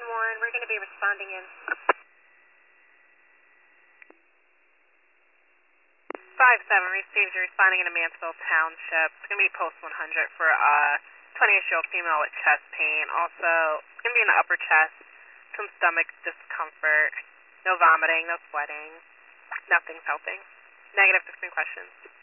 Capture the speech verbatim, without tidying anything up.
one, we're going to be responding in. five seven, received you responding in Mansfield Township. It's going to be post one hundred for a twenty-ish-year-old female with chest pain. Also, it's going to be in the upper chest, some stomach discomfort, no vomiting, no sweating. Nothing's helping. Negative, sixteen questions.